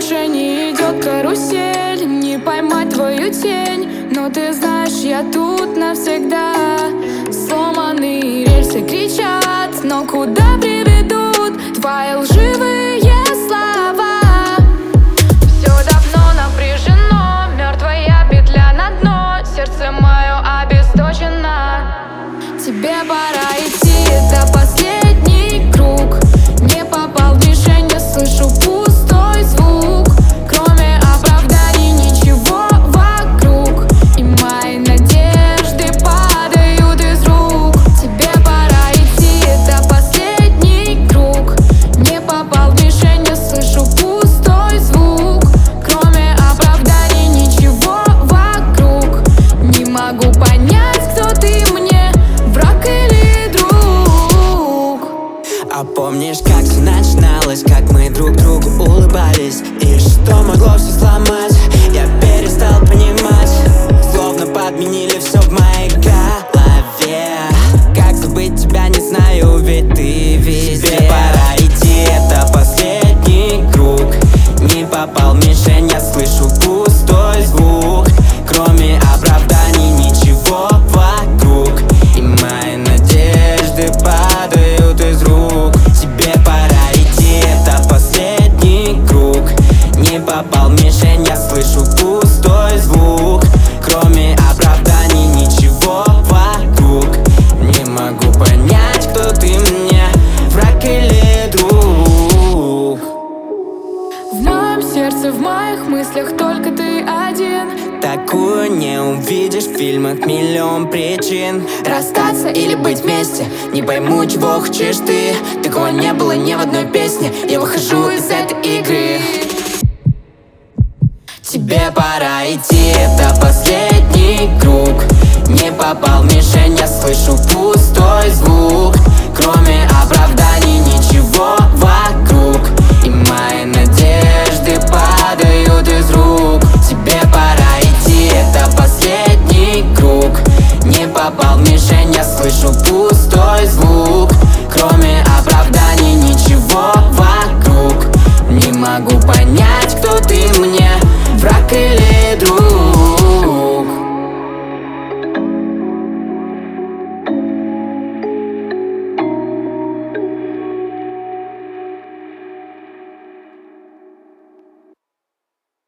больше не идет карусель, не поймать твою тень. Но ты знаешь, я тут навсегда. Сломанные рельсы кричат, но куда приведут твои лживые слова? Все давно напряжено, мертвая петля на дно. Сердце мое обесточено. Тебе пора идти, это последний круг. Не попал в мишень, слышу пустой звук. Кроме оправданий ничего вокруг, и мои надежды падают из рук. Тебе пора идти, это последний круг. Не попал в мишень, слышу пустой звук. Кроме оправданий ничего вокруг. Не могу понять, кто ты мне, враг или друг. А помнишь, как все начиналось, как мы друг другу улыбались, и что могло все сломать? Я перестал понимать, словно подменили все в моей голове. Как забыть тебя, не знаю, ведь ты везде. Тебе пора идти, это последний круг. Не попал в мишень, я слышу пустой звук. Кроме оправданий ничего вокруг, и мои надежды падают из рук. Тебе пора идти, это последний круг. Не попал в мишень, я слышу пустой звук. Кроме оправданий ничего вокруг. Не могу понять, кто ты мне, враг или друг. В моем сердце, в моих мыслях только ты один. Такую не увидишь в фильмах, миллион причин расстаться или быть вместе. Не пойму, чего хочешь ты. Такого не было ни в одной песне. Я выхожу из этой игры. Тебе пора идти, это последний круг. Не попал в мишень, я слышу пустой звук. Кроме